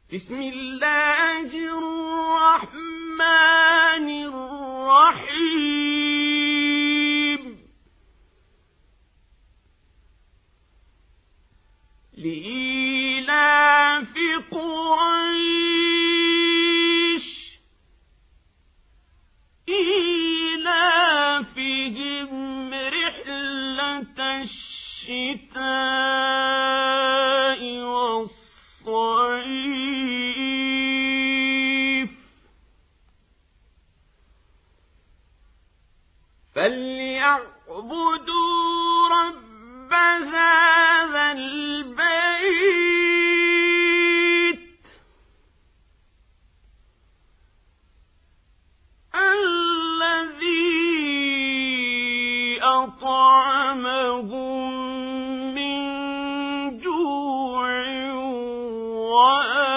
بسم الله الرحمن الرحيم لإيلاف قريش إيلافهم رحلة الشتاء والصيف فليعبدوا رب هذا البيت الذي أطعمهم من جوع